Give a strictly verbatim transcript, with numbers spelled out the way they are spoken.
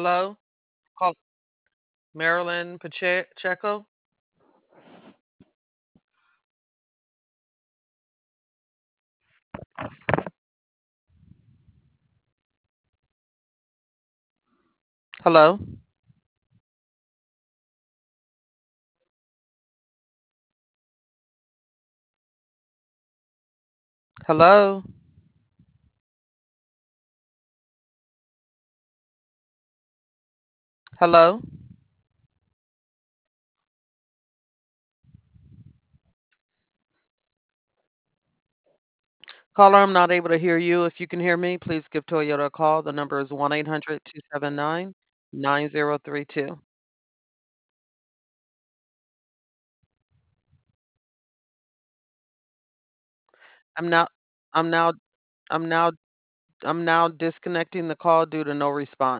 Hello? Call Marilyn Pache Checo? Hello? Hello? Hello? Caller, I'm not able to hear you. If you can hear me, please give Toyota a call. The number is one eight hundred, two seven nine, nine zero three two. I'm now I'm now I'm now I'm now disconnecting the call due to no response.